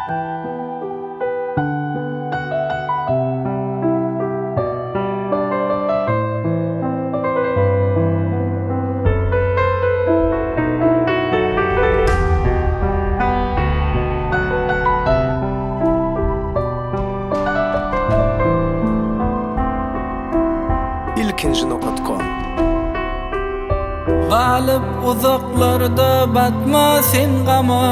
ilkinji.com Galip uzaklarda batma sen gama,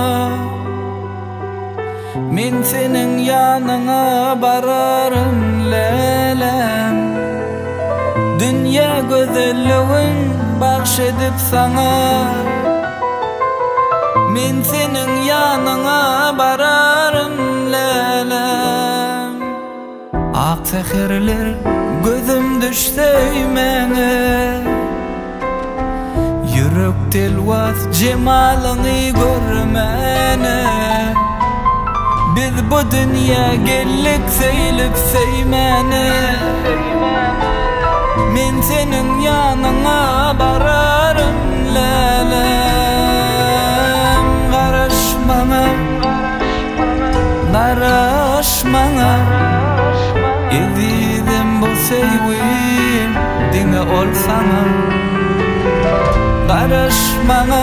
men senin yanına bararım lelem. Dünya gözelliğin bahşedip sana, men senin yanına bararım lelem. Ak seherler gözüm düşseymene, yürek telvas cemalını görmene. Biz bu dünya gellik seylip seymene, men senin yanına bararım lelem. Garaşmana, garaşmana, ezidim bu sevgim dine olsana. Garaşmana,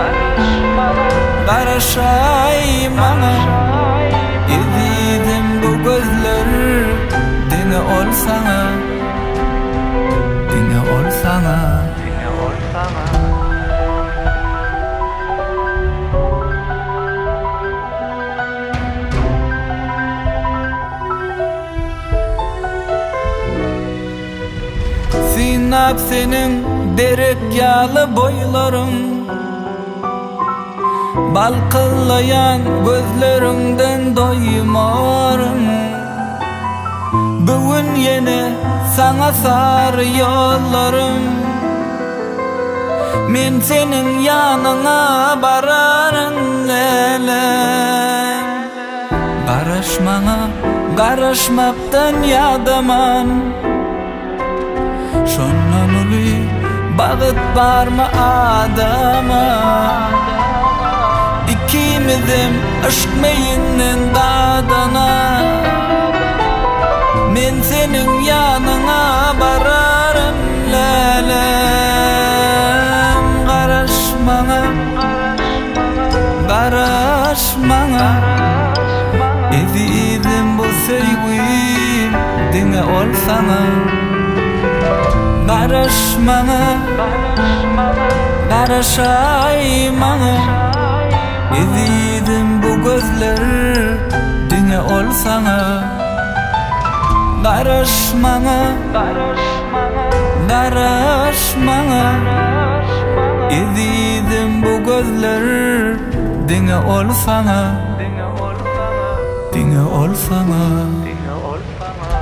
garaşaymana, ezidim bu gözler dine olsana. Dine olsana, dine olsana. Sinap senin derek yağlı boylarım, balkıllayan gözlerinden doymarım. Bugün yine sana sar yollarım, men senin yanına bararım lelem. Garaşmana, garaşmaktan yadaman, şondan uli bağıt barma adama. İkimizim aşk meyinin dadana, men senin yanına bararım lelem. Garaşmana, garaşmana, ezidim bu sevgim dine olsana. Garaşmana, garaşaymana, ezidim bu gözler dine olsana. Garaşmana, garaşmana, ezidim bu gözler dine olsana. Dine olsana, dine olsana.